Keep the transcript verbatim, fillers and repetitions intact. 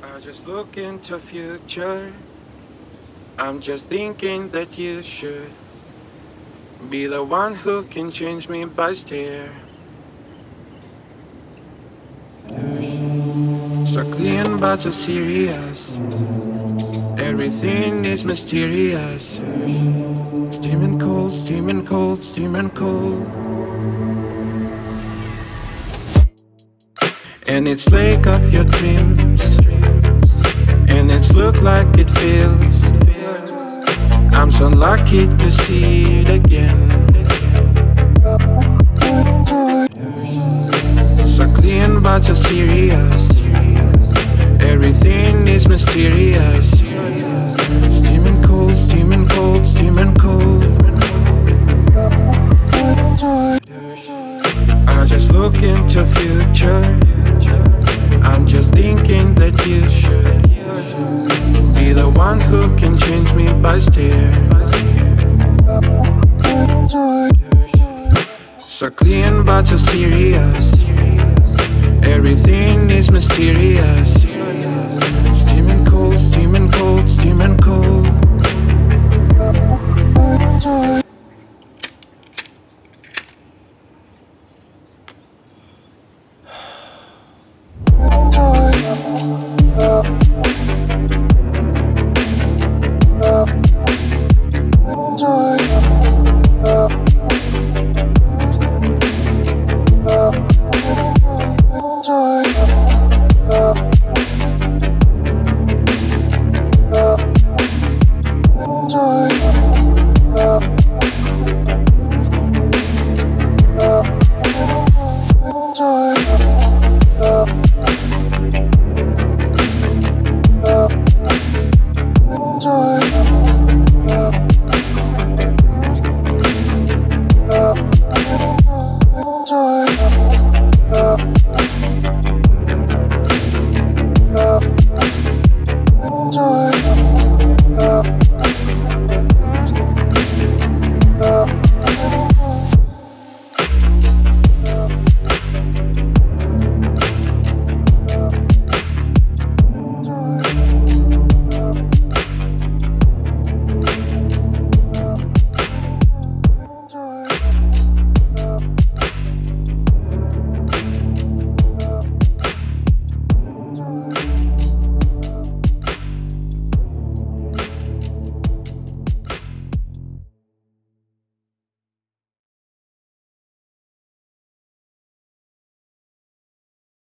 I just look into future. I'm just thinking that you should be the one who can change me by stare. So clean but so serious. Everything is mysterious. Steaming cold, steaming cold, steaming cold. And it's lake of your dreams. And it's look like it feels. I'm so lucky to see it again. So clean but so serious. Everything is mysterious. Steaming cold, steaming cold, steaming cold. I just look into future. I'm just thinking that you should be the one who can change me by stare. So clean but so serious. Everything is mysterious. Steaming cold, steaming cold, steaming cold.